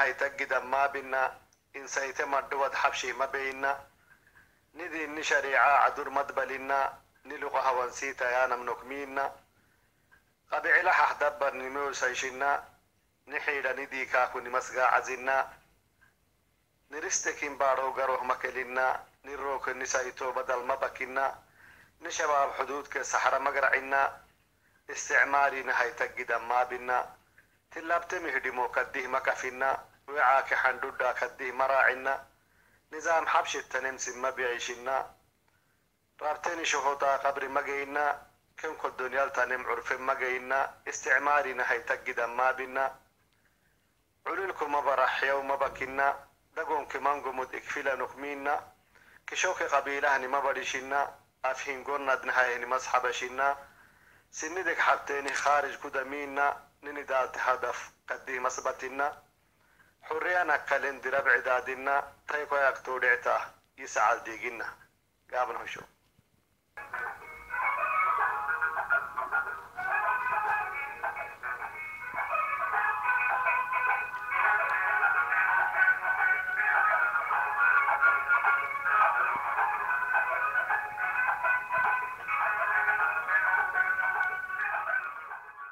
هاي تجد ما بينا إن سيتم الدود حبشي ما بينا ندي نشريعة عدور مدبلنا نلقها ونسيتا يا نمنك مينا قبع لح دبر نمو سيشنا نحيل ندي كاكو نمسقا عزنا نرستكين بارو قروه مكلنا نروك النسايتو بدل ما بكنا نشباب حدود كسحر مقرعنا استعماري نهاي تجد ما بنا تلابت مهدمو كديه مكفنا وعاك حندودا كديه مراعنا نظام حبش التنمس ما بيعيشنا رابتني شهودا قبر مجينا كم كل دنيا تنم عرف مجينا استعماري نهاي تجد ما بنا عللكم ما برح يوم بكنا دقون كمان قمود اكفلا نكمينا كشوك قبيلهني ما بديشنا افهين قرنا دنهايني مصحبشنا سندك حبتيني خارج قدمينا نندات هدف قدي مسبتنا حريانا كالين درب عدادنا تيكو يكتو دعتا يسعال ديقنا قابل هشو